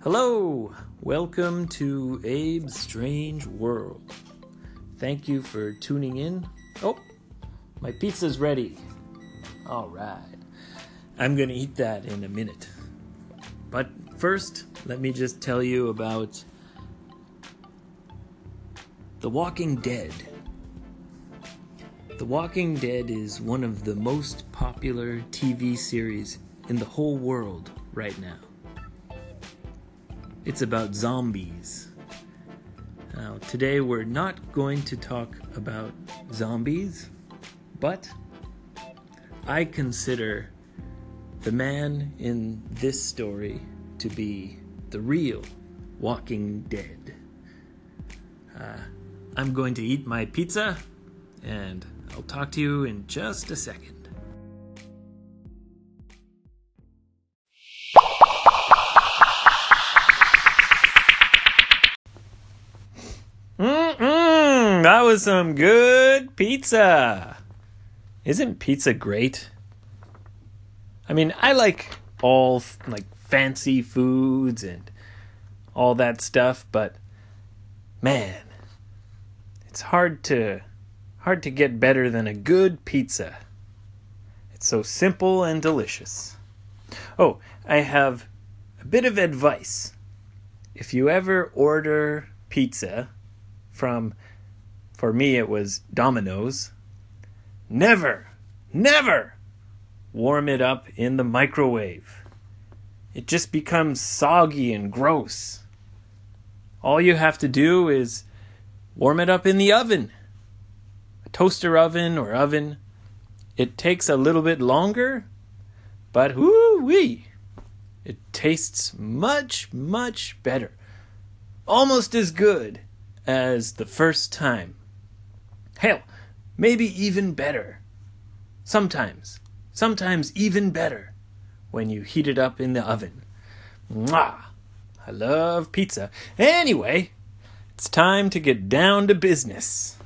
Hello! Welcome to Abe's Strange World. Thank you for tuning in. Oh, my pizza's ready. All right. I'm going to eat that in a minute. But first, let me just tell you about The Walking Dead. The Walking Dead is one of the most popular TV series in the whole world right now. It's about zombies. Now, today we're not going to talk about zombies, but I consider the man in this story to be the real Walking Dead. I'm going to eat my pizza, and I'll talk to you in just a second. That was some good pizza. Isn't pizza great? I mean, I like all fancy foods and all that stuff, but man, it's hard to get better than a good pizza. It's so simple and delicious. Oh, I have a bit of advice. If you ever order pizza from, for me it was Domino's, never warm it up in the microwave. It just becomes soggy and gross. All you have to do is warm it up in the oven. A toaster oven or oven. It takes a little bit longer, but whoo-wee, it tastes much better. Almost as good as the first time. Hell, maybe even better. Sometimes even better when you heat it up in the oven. Mwah! I love pizza. Anyway, it's time to get down to business.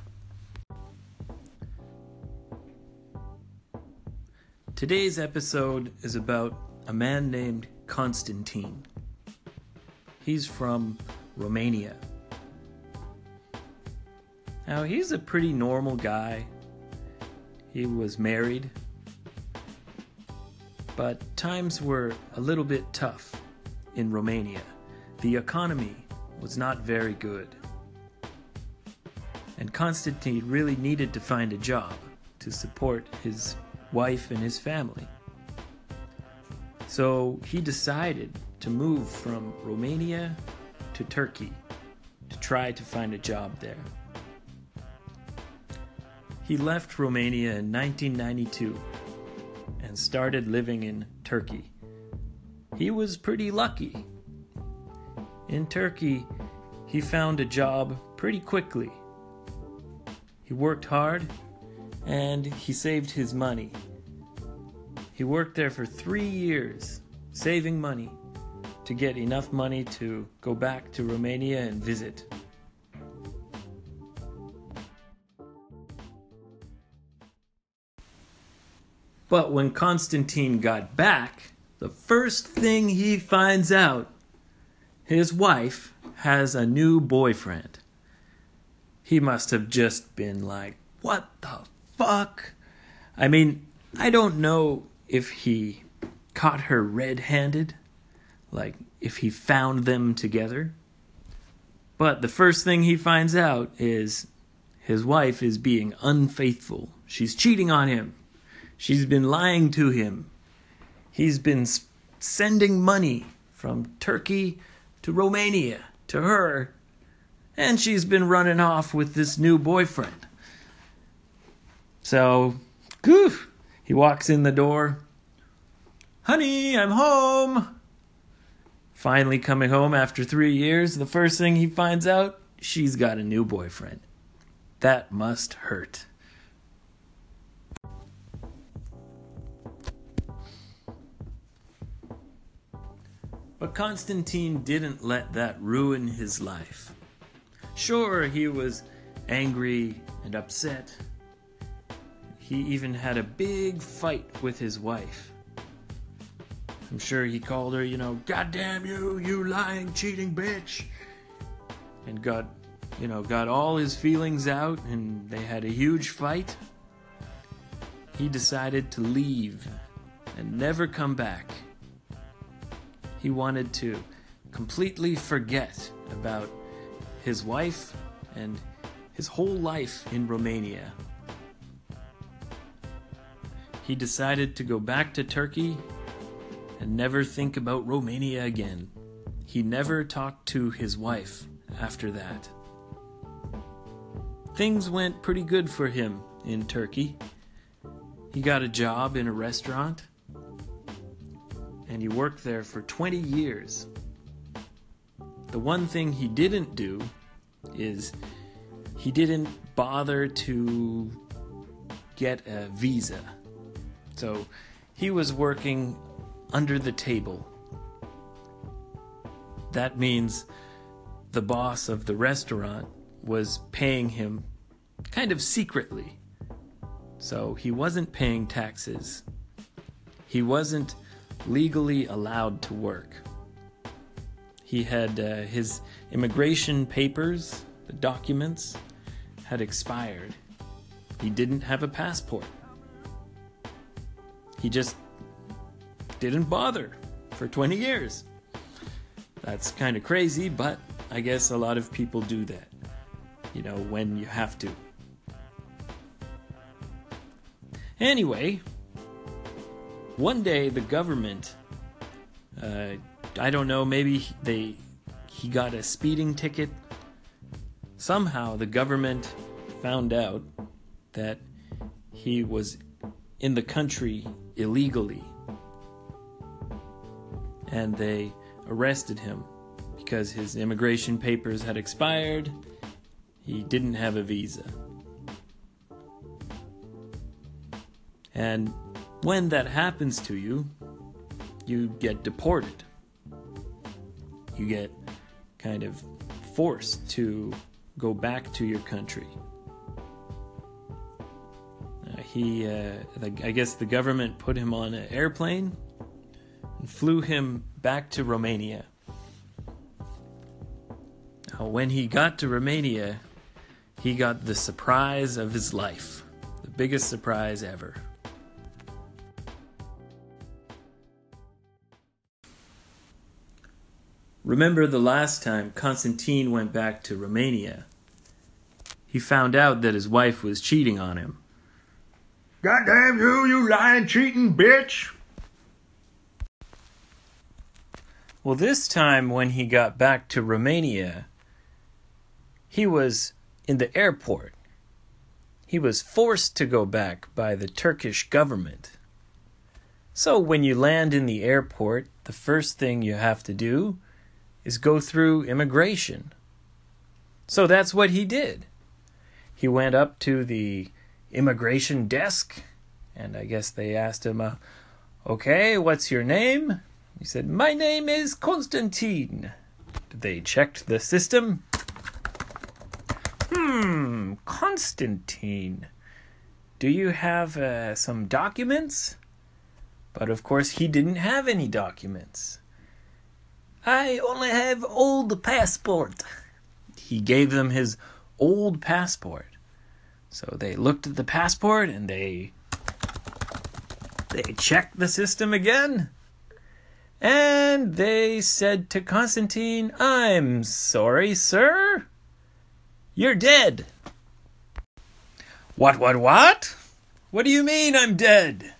Today's episode is about a man named Constantine. He's from Romania. Now, he's a pretty normal guy. He was married. But times were a little bit tough in Romania. The economy was not very good. And Constantine really needed to find a job to support his wife and his family. So he decided to move from Romania to Turkey to try to find a job there. He left Romania in 1992 and started living in Turkey. He was pretty lucky. In Turkey, he found a job pretty quickly. He worked hard and he saved his money. He worked there for 3 years, saving money to get enough money to go back to Romania and visit. But when Constantine got back, the first thing he finds out, his wife has a new boyfriend. He must have just been like, what the fuck? I mean, I don't know if he caught her red-handed, like if he found them together. But the first thing he finds out is his wife is being unfaithful. She's cheating on him. She's been lying to him. He's been sending money from Turkey to Romania to her, and she's been running off with this new boyfriend. So, he walks in the door. Honey, I'm home. Finally coming home after 3 years, the first thing he finds out, she's got a new boyfriend. That must hurt. But Constantine didn't let that ruin his life. Sure, he was angry and upset. He even had a big fight with his wife. I'm sure he called her, God damn you, you lying, cheating bitch. And got all his feelings out, and they had a huge fight. He decided to leave and never come back. He wanted to completely forget about his wife and his whole life in Romania. He decided to go back to Turkey and never think about Romania again. He never talked to his wife after that. Things went pretty good for him in Turkey. He got a job in a restaurant, and he worked there for 20 years. The one thing he didn't do is he didn't bother to get a visa. So he was working under the table. That means the boss of the restaurant was paying him kind of secretly. So he wasn't paying taxes. He wasn't legally allowed to work. He had his immigration papers, the documents, had expired. He didn't have a passport. He just didn't bother for 20 years. That's kind of crazy, but I guess a lot of people do that, when you have to. Anyway, one day the government, I don't know, maybe he got a speeding ticket. Somehow the government found out that he was in the country illegally. And they arrested him because his immigration papers had expired. He didn't have a visa. And when that happens to you, you get deported. You get kind of forced to go back to your country. I guess the government put him on an airplane and flew him back to Romania. When he got to Romania, he got the surprise of his life. The biggest surprise ever. Remember the last time Constantine went back to Romania? He found out that his wife was cheating on him. God damn you, you lying, cheating bitch! Well, this time when he got back to Romania, he was in the airport. He was forced to go back by the Turkish government. So when you land in the airport, the first thing you have to do is go through immigration. So that's what he did. He went up to the immigration desk, and I guess they asked him, okay, what's your name? He said, my name is Konstantin. They checked the system. Konstantin, do you have some documents? But of course he didn't have any documents. I only have old passport. He gave them his old passport. So they looked at the passport and they checked the system again. And they said to Constantine, I'm sorry, sir. You're dead. What? What do you mean I'm dead?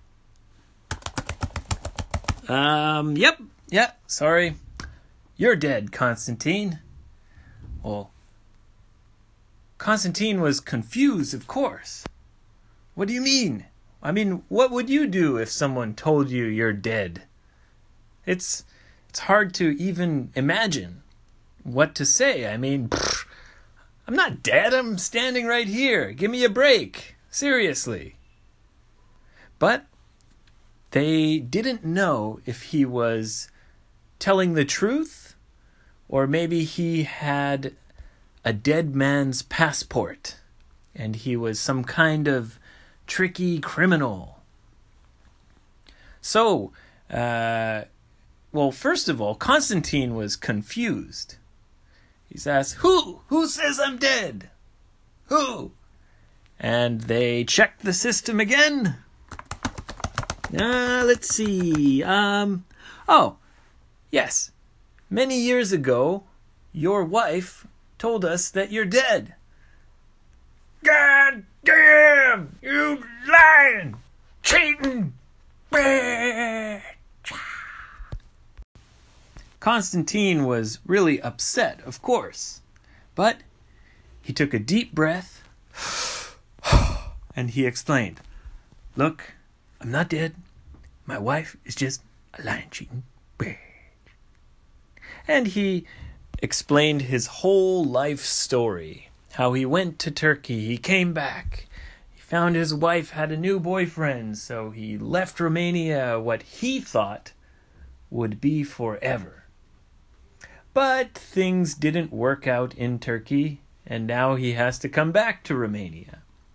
Yep, sorry. You're dead, Constantine. Well, Constantine was confused, of course. What do you mean? I mean, what would you do if someone told you you're dead? It's hard to even imagine what to say. I mean, I'm not dead. I'm standing right here. Give me a break. Seriously. But they didn't know if he was telling the truth or maybe he had a dead man's passport and he was some kind of tricky criminal. So, Well, first of all, Constantine was confused. He's asked, Who? Who says I'm dead? Who? And they checked the system again. Let's see. Oh, yes. Many years ago, your wife told us that you're dead. God damn! You lying! Cheating! Constantine was really upset, of course. But he took a deep breath and he explained, Look, I'm not dead. My wife is just a lying, cheating bitch. And he explained his whole life story. How he went to Turkey, he came back. He found his wife had a new boyfriend, so he left Romania what he thought would be forever. But things didn't work out in Turkey, and now he has to come back to Romania.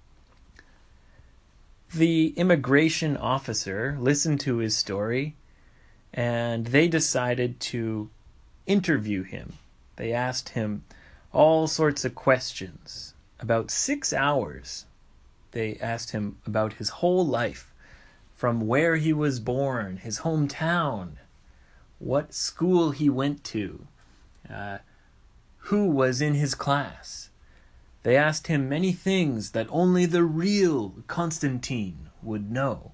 The immigration officer listened to his story, and they decided to interview him. They asked him all sorts of questions. About 6 hours, they asked him about his whole life, from where he was born, his hometown, what school he went to, who was in his class. They asked him many things that only the real Constantine would know.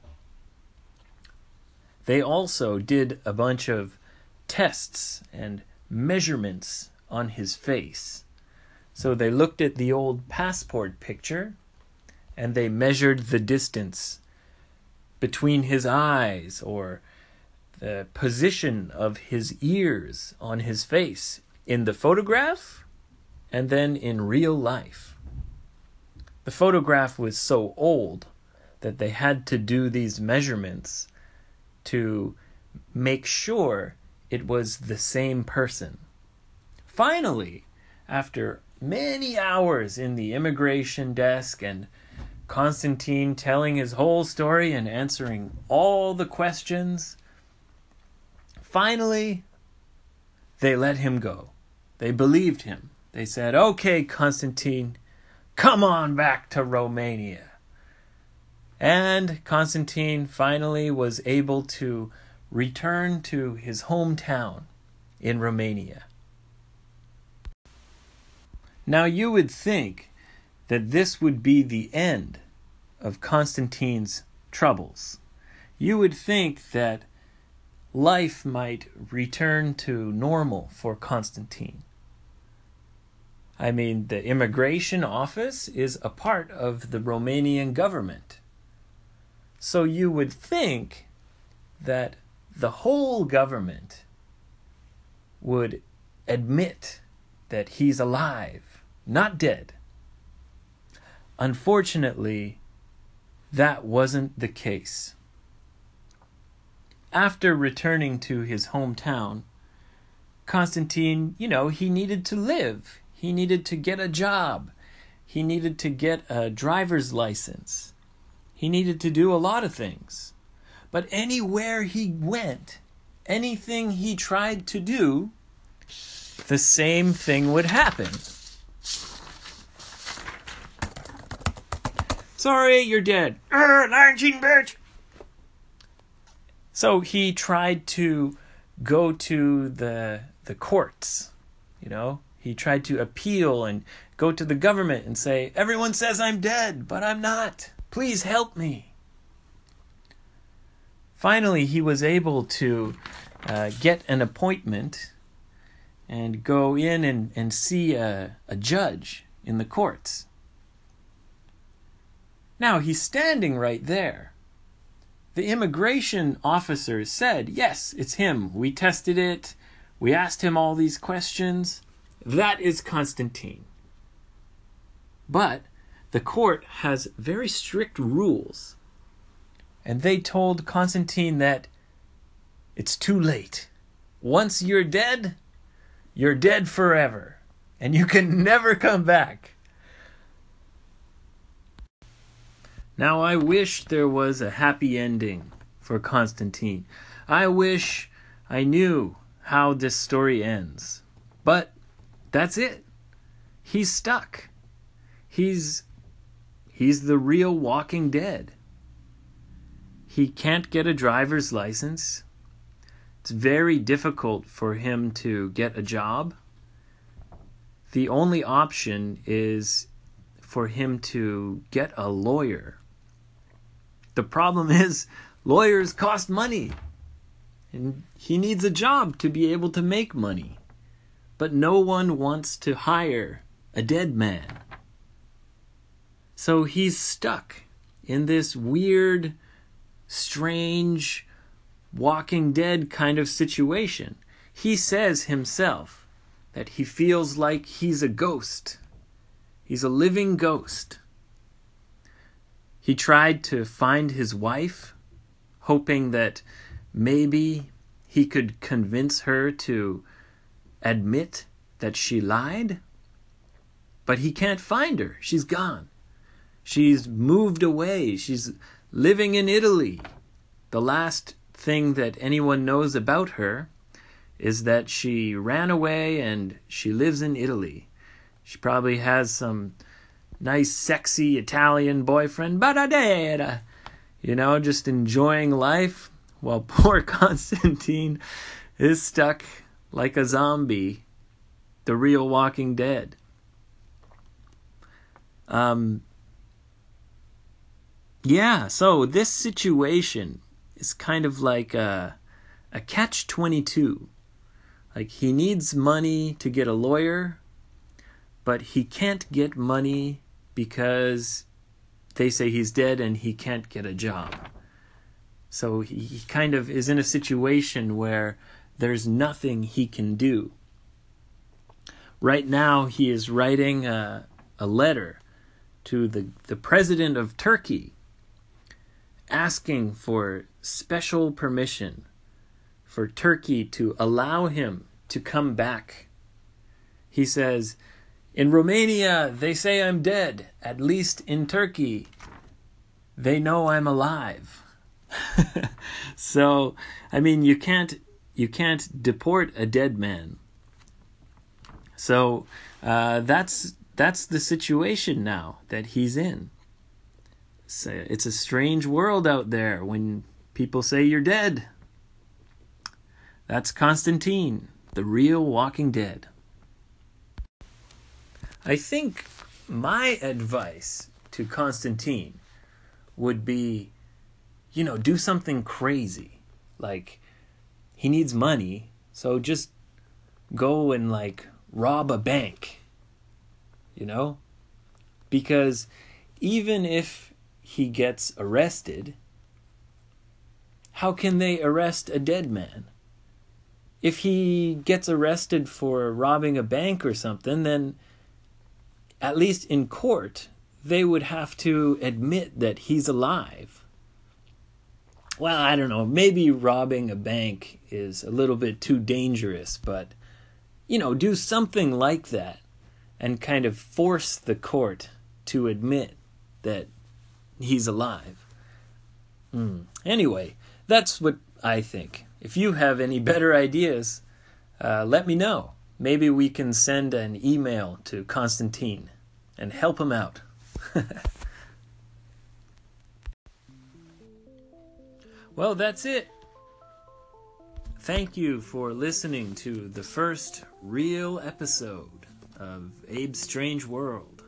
They also did a bunch of tests and measurements on his face. So they looked at the old passport picture and they measured the distance between his eyes or the position of his ears on his face in the photograph and then in real life. The photograph was so old that they had to do these measurements to make sure it was the same person. Finally, after many hours in the immigration desk and Constantine telling his whole story and answering all the questions, finally, they let him go. They believed him. They said, Okay, Constantine, come on back to Romania. And Constantine finally was able to return to his hometown in Romania. Now you would think that this would be the end of Constantine's troubles. You would think that life might return to normal for Constantine. I mean, the immigration office is a part of the Romanian government. So you would think that the whole government would admit that he's alive, not dead. Unfortunately, that wasn't the case. After returning to his hometown, Constantine, he needed to live. He needed to get a job. He needed to get a driver's license. He needed to do a lot of things. But anywhere he went, anything he tried to do, the same thing would happen. Sorry, you're dead. Lying, cheating bitch! So he tried to go to the courts, He tried to appeal and go to the government and say, Everyone says I'm dead, but I'm not. Please help me. Finally, he was able to get an appointment and go in and see a judge in the courts. Now, he's standing right there. The immigration officer said, Yes, it's him. We tested it. We asked him all these questions. That is Constantine. But the court has very strict rules. And they told Constantine that it's too late. Once you're dead forever. And you can never come back. Now, I wish there was a happy ending for Constantine. I wish I knew how this story ends. But that's it. He's stuck. He's the real Walking Dead. He can't get a driver's license. It's very difficult for him to get a job. The only option is for him to get a lawyer. The problem is, lawyers cost money. And he needs a job to be able to make money. But no one wants to hire a dead man. So he's stuck in this weird, strange, Walking Dead kind of situation. He says himself that he feels like he's a ghost. He's a living ghost. He tried to find his wife, hoping that maybe he could convince her to admit that she lied. But he can't find her. She's gone. She's moved away. She's living in Italy. The last thing that anyone knows about her is that she ran away and she lives in Italy. She probably has some nice, sexy Italian boyfriend, just enjoying life, while poor Constantine is stuck like a zombie, the real Walking Dead. So this situation is kind of like a catch-22. Like, he needs money to get a lawyer, but he can't get money because they say he's dead and he can't get a job. So he kind of is in a situation where there's nothing he can do. Right now he is writing a letter to the president of Turkey, asking for special permission for Turkey to allow him to come back. He says, in Romania, they say I'm dead. At least in Turkey, they know I'm alive. So, you can't deport a dead man. So, that's the situation now that he's in. So it's a strange world out there when people say you're dead. That's Constantine, the real Walking Dead. I think my advice to Constantine would be, do something crazy. Like, he needs money, so just go and, rob a bank. Because even if he gets arrested, how can they arrest a dead man? If he gets arrested for robbing a bank or something, then at least in court, they would have to admit that he's alive. Well, I don't know, maybe robbing a bank is a little bit too dangerous, but, do something like that and kind of force the court to admit that he's alive. Anyway, that's what I think. If you have any better ideas, let me know. Maybe we can send an email to Constantine and help him out. Well, that's it. Thank you for listening to the first real episode of Abe's Strange World.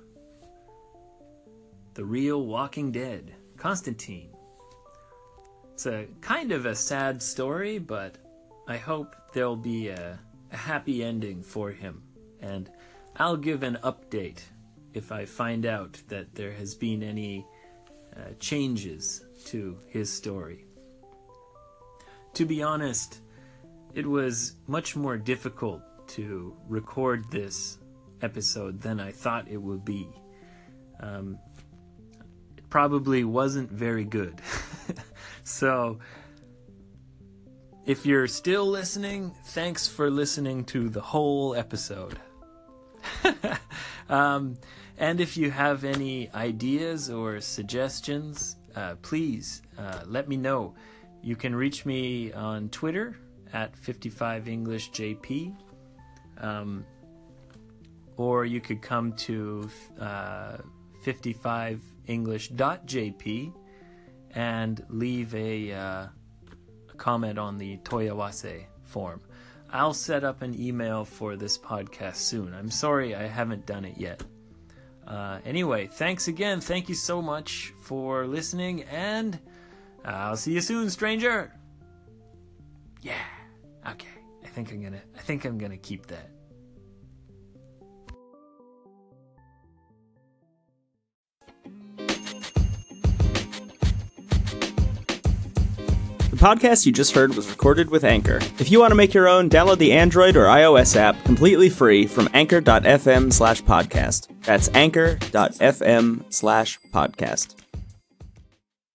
The real Walking Dead, Constantine. It's a kind of a sad story, but I hope there'll be a happy ending for him. And I'll give an update if I find out that there has been any changes to his story. To be honest, it was much more difficult to record this episode than I thought it would be. It probably wasn't very good. So, if you're still listening, thanks for listening to the whole episode. And if you have any ideas or suggestions, please let me know. You can reach me on Twitter at 55EnglishJP. Or you could come to 55english.jp and leave a comment on the Toyawase form. I'll set up an email for this podcast soon. I'm sorry I haven't done it yet. Anyway, thanks again. Thank you so much for listening, and I'll see you soon, stranger. Yeah. Okay. I think I'm gonna keep that. The podcast you just heard was recorded with Anchor. If you want to make your own, download the Android or iOS app completely free from anchor.fm/podcast. That's anchor.fm/podcast.